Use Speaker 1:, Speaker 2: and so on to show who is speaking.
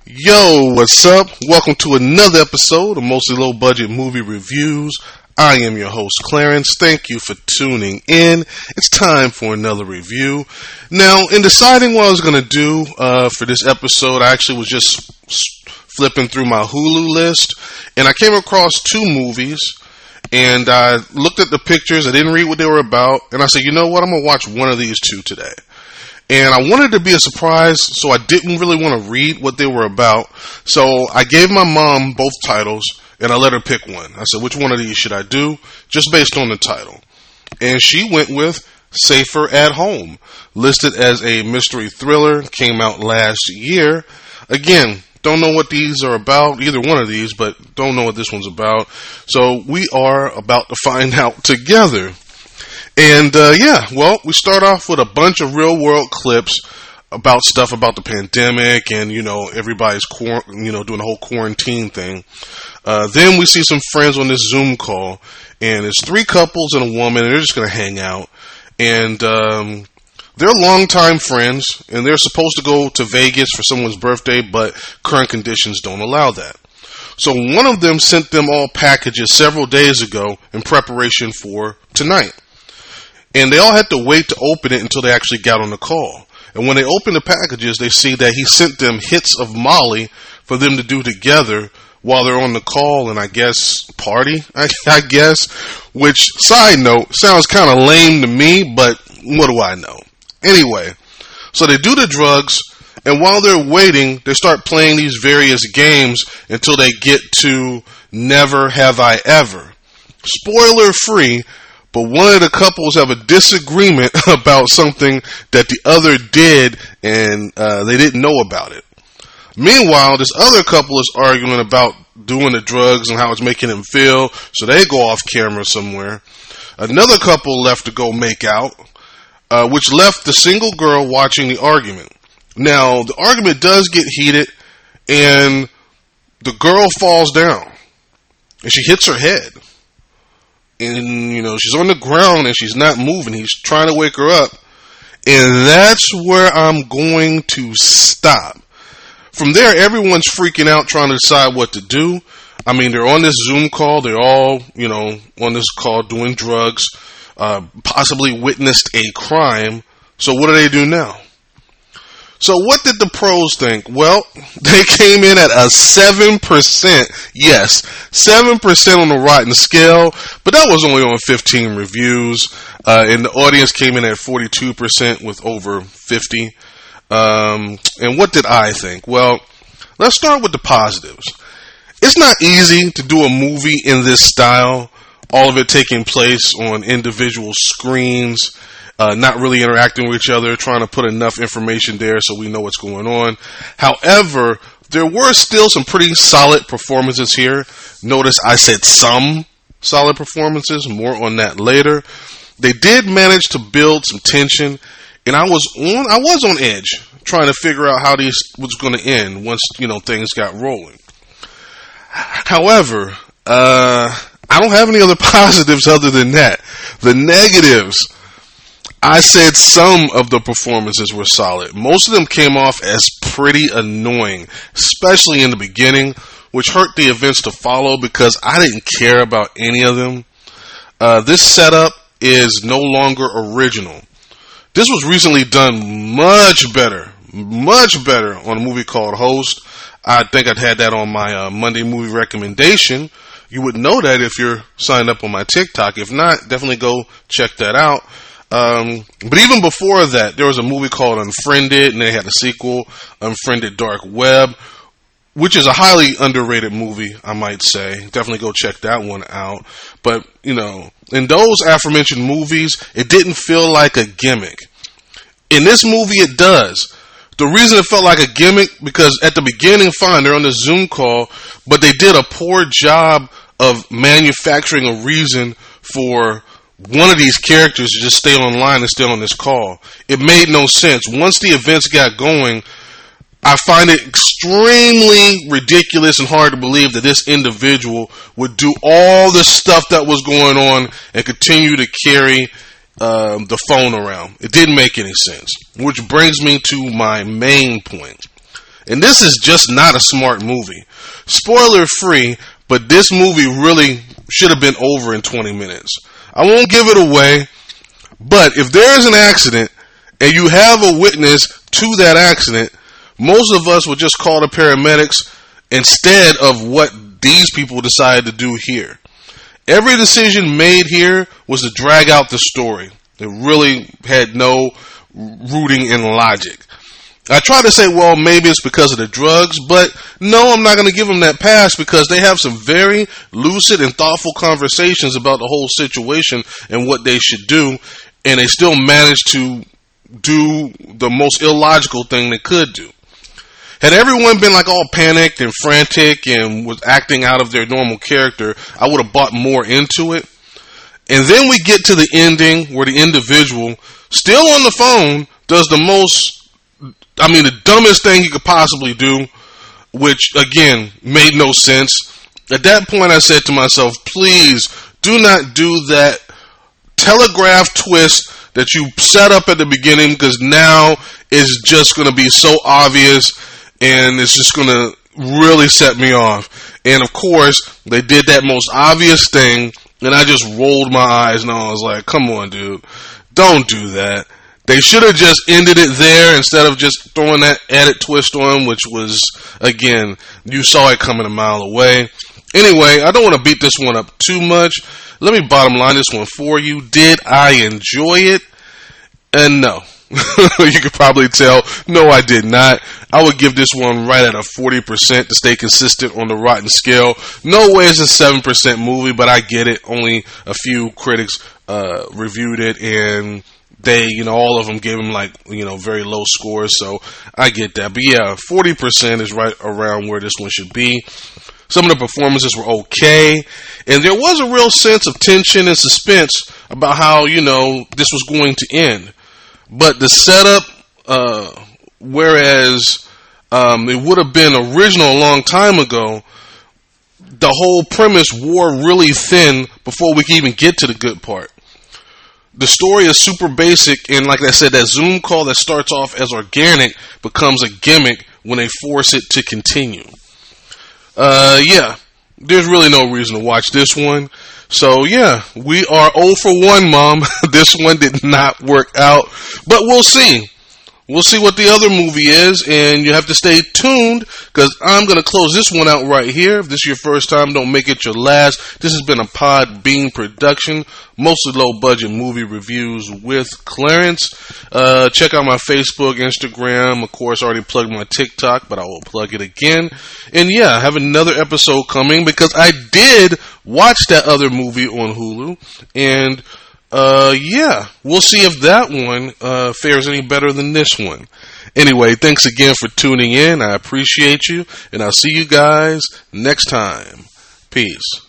Speaker 1: Yo, what's up? Welcome to another episode of Mostly Low Budget Movie Reviews. I am your host, Clarence. Thank you for tuning in. It's time for another review. Now, in deciding what I was going to do for this episode, I actually was just flipping through my Hulu list, and I came across two movies, and I looked at the pictures. I didn't read what they were about, and I said, you know what? I'm going to watch one of these two today. And I wanted to be a surprise, so I didn't really want to read what they were about. So I gave my mom both titles, and I let her pick one. I said, which one of these should I do? Just based on the title. And she went with Safer at Home, listed as a mystery thriller, came out last year. Again, don't know what these are about, either one of these, but don't know what this one's about. So we are about to find out together. And, we start off with a bunch of real world clips about stuff about the pandemic and, everybody's, doing the whole quarantine thing. Then we see some friends on this Zoom call, and it's three couples and a woman, and they're just going to hang out. And, they're longtime friends, and they're supposed to go to Vegas for someone's birthday, but current conditions don't allow that. So one of them sent them all packages several days ago in preparation for tonight. And they all had to wait to open it until they actually got on the call. And when they open the packages, they see that he sent them hits of Molly for them to do together while they're on the call and I guess party, I guess. Which, side note, sounds kind of lame to me, but what do I know? Anyway, so they do the drugs, and while they're waiting, they start playing these various games until they get to Never Have I Ever. Spoiler free. But one of the couples have a disagreement about something that the other did, and they didn't know about it. Meanwhile, this other couple is arguing about doing the drugs and how it's making them feel, so they go off camera somewhere. Another couple left to go make out, which left the single girl watching the argument. Now, the argument does get heated, and the girl falls down, and she hits her head. And, she's on the ground and she's not moving. He's trying to wake her up. And that's where I'm going to stop. From there, everyone's freaking out trying to decide what to do. I mean, they're on this Zoom call. They're all, on this call doing drugs, possibly witnessed a crime. So what do they do now? So what did the pros think? Well, they came in at a 7%. Yes, 7% on the Rotten scale, but that was only on 15 reviews. And the audience came in at 42% with over 50. And what did I think? Well, let's start with the positives. It's not easy to do a movie in this style, all of it taking place on individual screens. Not really interacting with each other, trying to put enough information there so we know what's going on. However, there were still some pretty solid performances here. Notice I said some solid performances, more on that later. They did manage to build some tension, and I was on edge, trying to figure out how this was going to end once, things got rolling. However, I don't have any other positives other than that. The negatives, I said some of the performances were solid. Most of them came off as pretty annoying, especially in the beginning, which hurt the events to follow because I didn't care about any of them. This setup is no longer original. This was recently done much better on a movie called Host. I think I'd had that on my Monday movie recommendation. You would know that if you're signed up on my TikTok. If not, definitely go check that out. But even before that, there was a movie called Unfriended, and they had a sequel, Unfriended Dark Web, which is a highly underrated movie, I might say. Definitely go check that one out. But, in those aforementioned movies, it didn't feel like a gimmick. In this movie, it does. The reason it felt like a gimmick, because at the beginning, fine, they're on the Zoom call, but they did a poor job of manufacturing a reason for one of these characters to just stay online and stay on this call. It made no sense. Once the events got going, I find it extremely ridiculous and hard to believe that this individual would do all the stuff that was going on and continue to carry the phone around. It didn't make any sense. Which brings me to my main point. And this is just not a smart movie. Spoiler free, but this movie really should have been over in 20 minutes. I won't give it away, but if there is an accident and you have a witness to that accident, most of us would just call the paramedics instead of what these people decided to do here. Every decision made here was to drag out the story. It really had no rooting in logic. I try to say, well, maybe it's because of the drugs, but no, I'm not going to give them that pass because they have some very lucid and thoughtful conversations about the whole situation and what they should do, and they still manage to do the most illogical thing they could do. Had everyone been like all panicked and frantic and was acting out of their normal character, I would have bought more into it. And then we get to the ending where the individual, still on the phone, does the dumbest thing he could possibly do, which, again, made no sense. At that point, I said to myself, please do not do that telegraph twist that you set up at the beginning, because now it's just going to be so obvious and it's just going to really set me off. And, of course, they did that most obvious thing, and I just rolled my eyes and I was like, come on, dude, don't do that. They should have just ended it there instead of just throwing that added twist on, which was, again, you saw it coming a mile away. Anyway, I don't want to beat this one up too much. Let me bottom line this one for you. Did I enjoy it? And no. You could probably tell, no, I did not. I would give this one right at a 40% to stay consistent on the Rotten scale. No way it's a 7% movie, but I get it. Only a few critics reviewed it, and they, all of them gave him very low scores, so I get that. But yeah, 40% is right around where this one should be. Some of the performances were okay, and there was a real sense of tension and suspense about how, this was going to end. But the setup, whereas it would have been original a long time ago, the whole premise wore really thin before we could even get to the good part. The story is super basic, and like I said, that Zoom call that starts off as organic becomes a gimmick when they force it to continue. Yeah, there's really no reason to watch this one. So yeah, we are 0 for 1, Mom. This one did not work out, but we'll see. We'll see what the other movie is, and you have to stay tuned, because I'm going to close this one out right here. If this is your first time, don't make it your last. This has been a Podbean production, mostly low-budget movie reviews with Clarence. Check out my Facebook, Instagram. Of course, I already plugged my TikTok, but I will plug it again. And yeah, I have another episode coming, because I did watch that other movie on Hulu, and yeah, we'll see if that one fares any better than this one. Anyway, thanks again for tuning in. I appreciate you, and I'll see you guys next time. Peace.